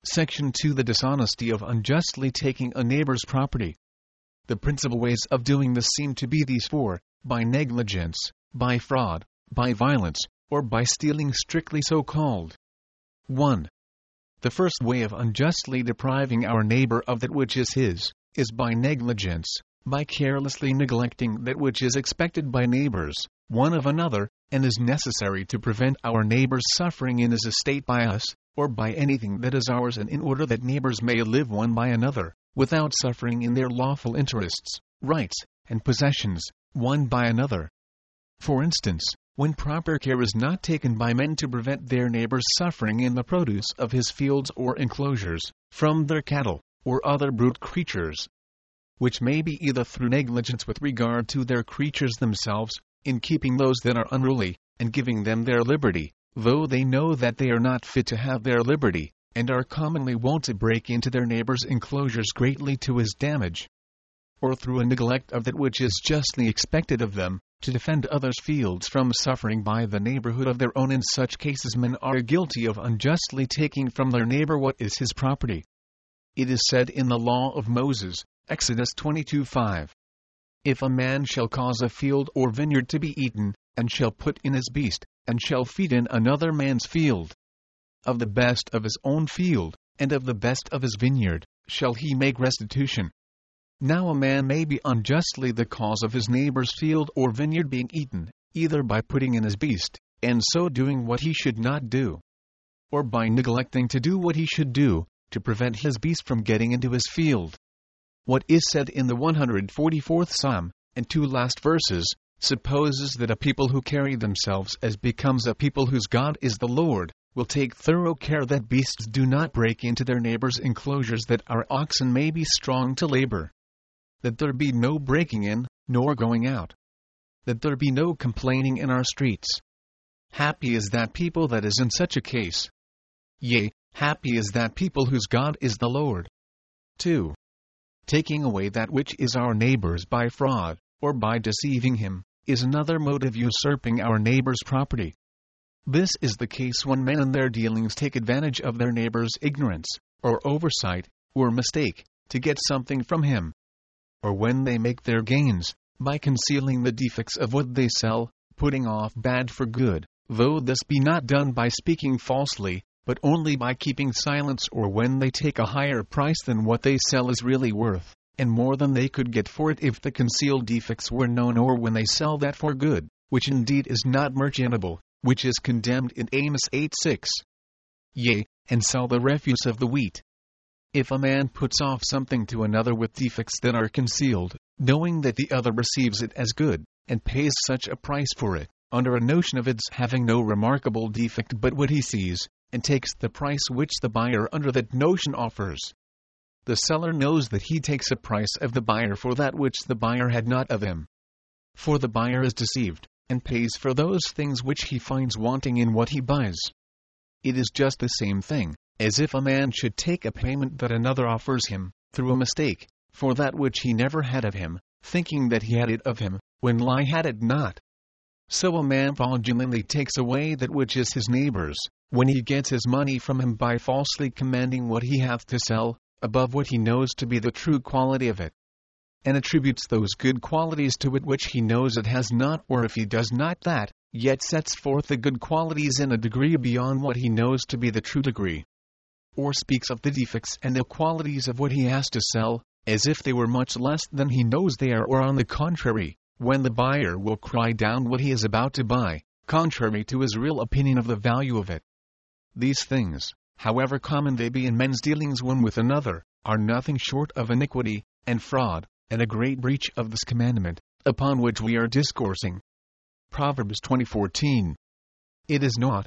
Section 2. The dishonesty of unjustly taking a neighbor's property. The principal ways of doing this seem to be these four: by negligence, by fraud, by violence, or by stealing strictly so called. 1. The first way of unjustly depriving our neighbor of that which is his, is by negligence, by carelessly neglecting that which is expected by neighbors, one of another, and is necessary to prevent our neighbor's suffering in his estate by us, or by anything that is ours, and in order that neighbors may live one by another, without suffering in their lawful interests, rights, and possessions, one by another. For instance, when proper care is not taken by men to prevent their neighbor's suffering in the produce of his fields or enclosures, from their cattle, or other brute creatures, which may be either through negligence with regard to their creatures themselves, in keeping those that are unruly, and giving them their liberty, though they know that they are not fit to have their liberty, and are commonly wont to break into their neighbor's enclosures greatly to his damage, or through a neglect of that which is justly expected of them, to defend others' fields from suffering by the neighborhood of their own. In such cases men are guilty of unjustly taking from their neighbor what is his property. It is said in the law of Moses, Exodus 22:5, "If a man shall cause a field or vineyard to be eaten, and shall put in his beast, and shall feed in another man's field, of the best of his own field, and of the best of his vineyard, shall he make restitution." Now a man may be unjustly the cause of his neighbor's field or vineyard being eaten, either by putting in his beast, and so doing what he should not do, or by neglecting to do what he should do, to prevent his beast from getting into his field. What is said in the 144th Psalm, and two last verses, supposes that a people who carry themselves as becomes a people whose God is the Lord, will take thorough care that beasts do not break into their neighbors' enclosures, that our oxen may be strong to labor, that there be no breaking in, nor going out, that there be no complaining in our streets. Happy is that people that is in such a case. Yea, happy is that people whose God is the Lord. 2. Taking away that which is our neighbor's by fraud, or by deceiving him, is another mode of usurping our neighbor's property. This is the case when men in their dealings take advantage of their neighbor's ignorance, or oversight, or mistake, to get something from him, or when they make their gains, by concealing the defects of what they sell, putting off bad for good, though this be not done by speaking falsely, but only by keeping silence, or when they take a higher price than what they sell is really worth, and more than they could get for it if the concealed defects were known, or when they sell that for good, which indeed is not merchantable, which is condemned in Amos 8:6. Yea, and sell the refuse of the wheat. If a man puts off something to another with defects that are concealed, knowing that the other receives it as good, and pays such a price for it, under a notion of its having no remarkable defect but what he sees, and takes the price which the buyer under that notion offers, the seller knows that he takes a price of the buyer for that which the buyer had not of him. For the buyer is deceived, and pays for those things which he finds wanting in what he buys. It is just the same thing, as if a man should take a payment that another offers him, through a mistake, for that which he never had of him, thinking that he had it of him, when he had it not. So a man fraudulently takes away that which is his neighbor's, when he gets his money from him by falsely commanding what he hath to sell, above what he knows to be the true quality of it, and attributes those good qualities to it which he knows it has not, or if he does not that, yet sets forth the good qualities in a degree beyond what he knows to be the true degree, or speaks of the defects and the qualities of what he has to sell, as if they were much less than he knows they are, or on the contrary, when the buyer will cry down what he is about to buy, contrary to his real opinion of the value of it. These things, however common they be in men's dealings one with another, are nothing short of iniquity, and fraud, and a great breach of this commandment, upon which we are discoursing. Proverbs 20:14. It is not,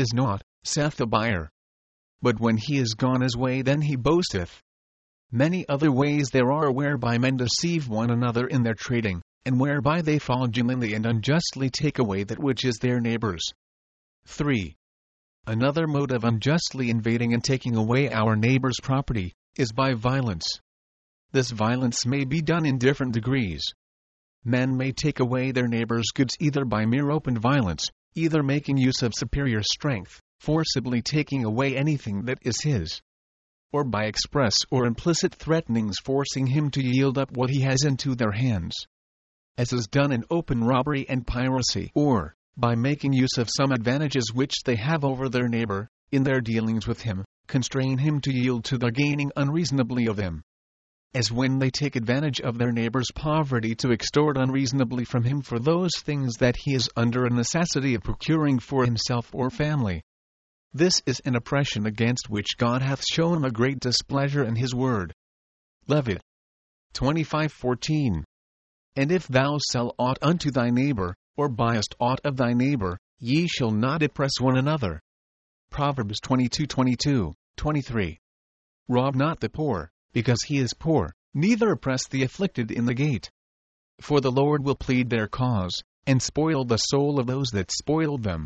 saith the buyer. But when he is gone his way, then he boasteth. Many other ways there are whereby men deceive one another in their trading, and whereby they fraudulently and unjustly take away that which is their neighbor's. 3. Another mode of unjustly invading and taking away our neighbor's property is by violence. This violence may be done in different degrees. Men may take away their neighbor's goods either by mere open violence, either making use of superior strength, forcibly taking away anything that is his, or by express or implicit threatenings forcing him to yield up what he has into their hands, as is done in open robbery and piracy, or by making use of some advantages which they have over their neighbor, in their dealings with him, constrain him to yield to their gaining unreasonably of them. As when they take advantage of their neighbor's poverty to extort unreasonably from him for those things that he is under a necessity of procuring for himself or family. This is an oppression against which God hath shown a great displeasure in his word. Levit 25:14. And if thou sell aught unto thy neighbor, or buyest aught of thy neighbor, ye shall not oppress one another. Proverbs 22:22, 23. Rob not the poor, because he is poor, neither oppress the afflicted in the gate. For the Lord will plead their cause, and spoil the soul of those that spoiled them.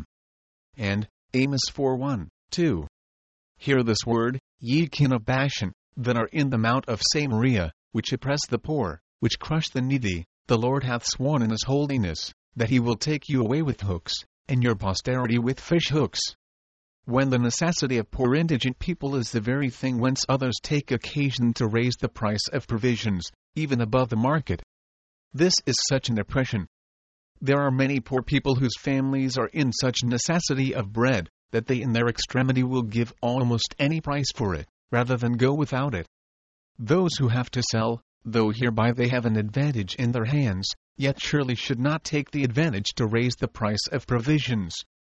And Amos 4:1, 2. Hear this word, ye kin of Bashan, that are in the mount of Samaria, which oppress the poor, which crush the needy. The Lord hath sworn in his holiness, that he will take you away with hooks, and your posterity with fish hooks. When the necessity of poor indigent people is the very thing whence others take occasion to raise the price of provisions, even above the market. This is such an oppression. There are many poor people whose families are in such necessity of bread, that they in their extremity will give almost any price for it, rather than go without it. Those who have to sell, though hereby they have an advantage in their hands, yet surely should not take the advantage to raise the price of provisions.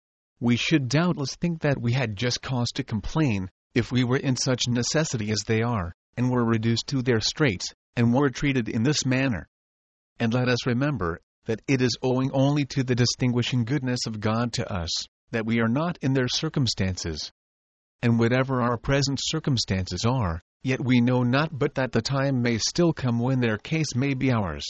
We should doubtless think that we had just cause to complain, if we were in such necessity as they are, and were reduced to their straits, and were treated in this manner. And let us remember, that it is owing only to the distinguishing goodness of God to us, that we are not in their circumstances. And whatever our present circumstances are, yet we know not but that the time may still come when their case may be ours.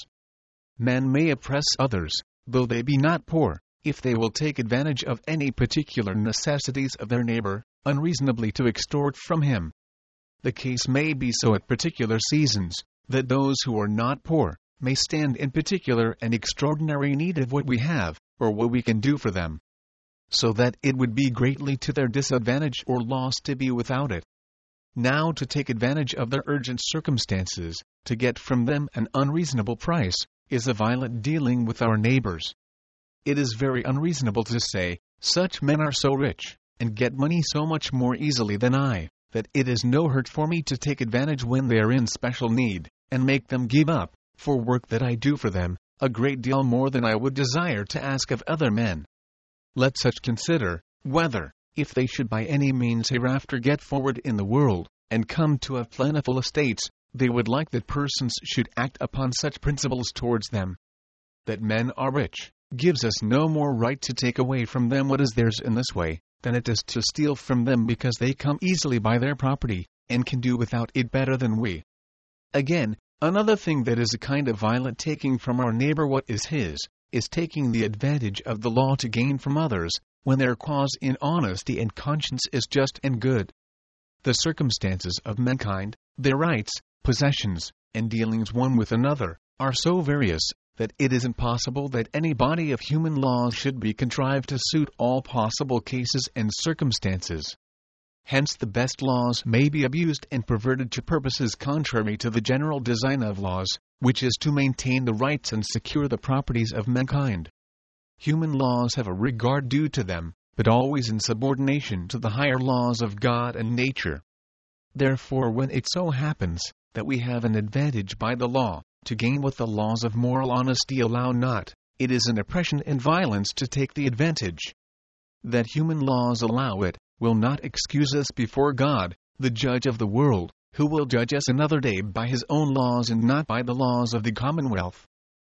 Men may oppress others, though they be not poor, if they will take advantage of any particular necessities of their neighbor, unreasonably to extort from him. The case may be so at particular seasons, that those who are not poor may stand in particular and extraordinary need of what we have, or what we can do for them, so that it would be greatly to their disadvantage or loss to be without it. Now to take advantage of their urgent circumstances, to get from them an unreasonable price, is a violent dealing with our neighbors. It is very unreasonable to say, such men are so rich, and get money so much more easily than I, that it is no hurt for me to take advantage when they are in special need, and make them give up, for work that I do for them, a great deal more than I would desire to ask of other men. Let such consider, whether, if they should by any means hereafter get forward in the world, and come to have plentiful estates, they would like that persons should act upon such principles towards them. That men are rich, gives us no more right to take away from them what is theirs in this way, than it is to steal from them because they come easily by their property, and can do without it better than we. Again, another thing that is a kind of violent taking from our neighbor what is his, is taking the advantage of the law to gain from others, when their cause in honesty and conscience is just and good. The circumstances of mankind, their rights, possessions, and dealings one with another, are so various, that it is impossible that any body of human laws should be contrived to suit all possible cases and circumstances. Hence the best laws may be abused and perverted to purposes contrary to the general design of laws, which is to maintain the rights and secure the properties of mankind. Human laws have a regard due to them, but always in subordination to the higher laws of God and nature. Therefore, when it so happens that we have an advantage by the law, to gain what the laws of moral honesty allow not, it is an oppression and violence to take the advantage. That human laws allow it, will not excuse us before God, the judge of the world, who will judge us another day by his own laws and not by the laws of the commonwealth.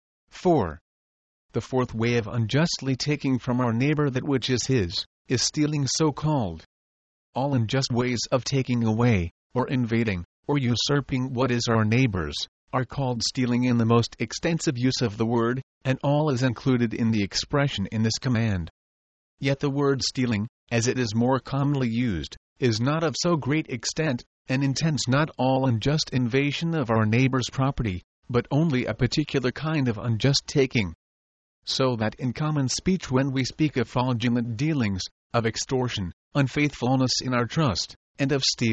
4. The fourth way of unjustly taking from our neighbor that which is his, is stealing so called. All unjust ways of taking away, or invading, or usurping what is our neighbor's, are called stealing in the most extensive use of the word, and all is included in the expression in this command. Yet the word stealing, as it is more commonly used, is not of so great extent, and intends not all unjust invasion of our neighbor's property, but only a particular kind of unjust taking. So that in common speech when we speak of fraudulent dealings, of extortion, unfaithfulness in our trust, and of stealing,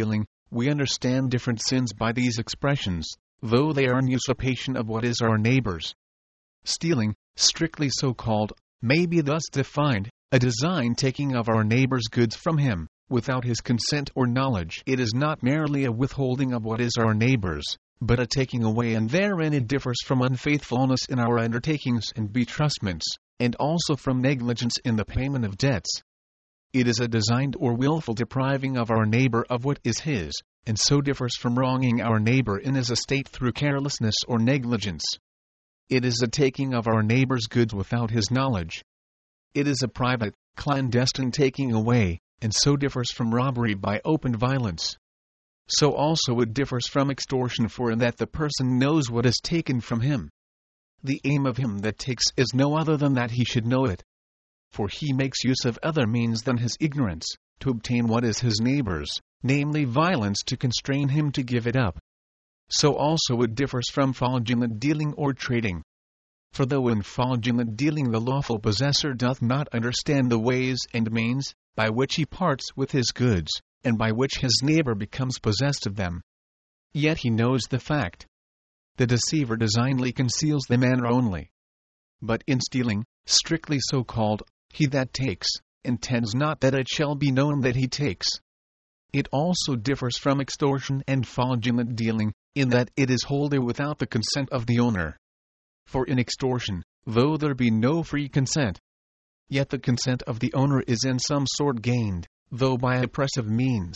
We understand different sins by these expressions, though they are an usurpation of what is our neighbor's. Stealing, strictly so called, may be thus defined: a design taking of our neighbor's goods from him, without his consent or knowledge. It is not merely a withholding of what is our neighbor's, but a taking away, and therein it differs from unfaithfulness in our undertakings and betrustments, and also from negligence in the payment of debts. It is a designed or willful depriving of our neighbor of what is his, and so differs from wronging our neighbor in his estate through carelessness or negligence. It is a taking of our neighbor's goods without his knowledge. It is a private, clandestine taking away, and so differs from robbery by open violence. So also it differs from extortion, for in that the person knows what is taken from him. The aim of him that takes is no other than that he should know it. For he makes use of other means than his ignorance, to obtain what is his neighbor's, namely violence, to constrain him to give it up. So also it differs from fraudulent dealing or trading. For though in fraudulent dealing the lawful possessor doth not understand the ways and means, by which he parts with his goods, and by which his neighbor becomes possessed of them, yet he knows the fact. The deceiver designedly conceals the manner only. But in stealing, strictly so called, he that takes, intends not that it shall be known that he takes. It also differs from extortion and fraudulent dealing, in that it is wholly without the consent of the owner. For in extortion, though there be no free consent, yet the consent of the owner is in some sort gained, though by oppressive means.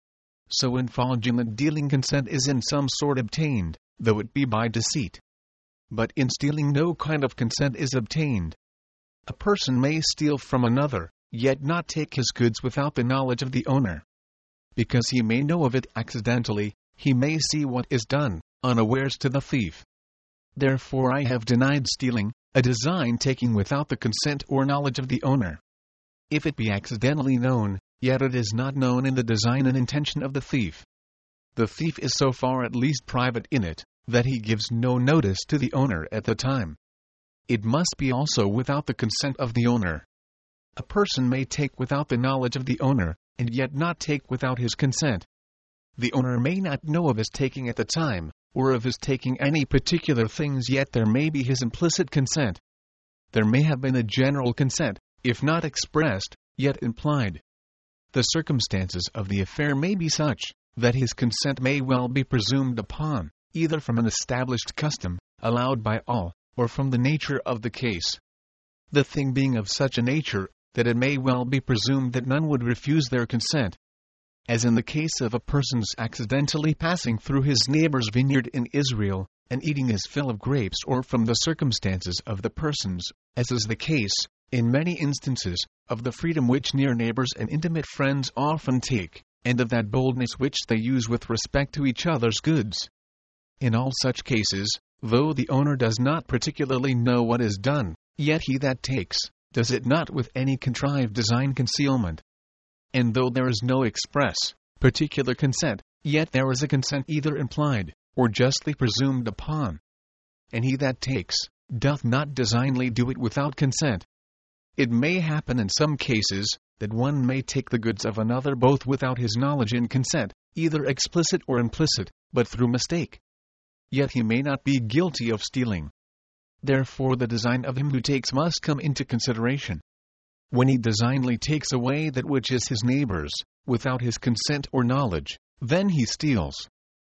So in fraudulent dealing consent is in some sort obtained, though it be by deceit. But in stealing no kind of consent is obtained. A person may steal from another, yet not take his goods without the knowledge of the owner. Because he may know of it accidentally, he may see what is done, unawares to the thief. Therefore I have denied stealing, a design taking without the consent or knowledge of the owner. If it be accidentally known, yet it is not known in the design and intention of the thief. The thief is so far at least private in it, that he gives no notice to the owner at the time. It must be also without the consent of the owner. A person may take without the knowledge of the owner, and yet not take without his consent. The owner may not know of his taking at the time, or of his taking any particular things, yet there may be his implicit consent. There may have been a general consent, if not expressed, yet implied. The circumstances of the affair may be such, that his consent may well be presumed upon, either from an established custom, allowed by all, or from the nature of the case. The thing being of such a nature, that it may well be presumed that none would refuse their consent. As in the case of a person's accidentally passing through his neighbor's vineyard in Israel, and eating his fill of grapes, or from the circumstances of the persons, as is the case, in many instances, of the freedom which near neighbors and intimate friends often take, and of that boldness which they use with respect to each other's goods. In all such cases, though the owner does not particularly know what is done, yet he that takes, does it not with any contrived design concealment. And though there is no express, particular consent, yet there is a consent either implied, or justly presumed upon. And he that takes, doth not designedly do it without consent. It may happen in some cases, that one may take the goods of another both without his knowledge and consent, either explicit or implicit, but through mistake. Yet he may not be guilty of stealing. Therefore the design of him who takes must come into consideration. When he designedly takes away that which is his neighbor's, without his consent or knowledge, then he steals.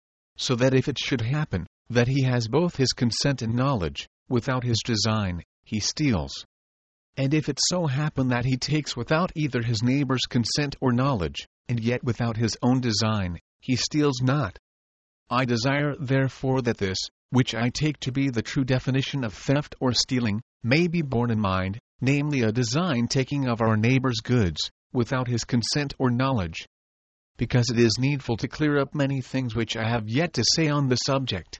So that if it should happen, that he has both his consent and knowledge, without his design, he steals. And if it so happen that he takes without either his neighbor's consent or knowledge, and yet without his own design, he steals not. I desire therefore that this, which I take to be the true definition of theft or stealing, may be borne in mind, namely a design taking of our neighbor's goods, without his consent or knowledge. Because it is needful to clear up many things which I have yet to say on the subject.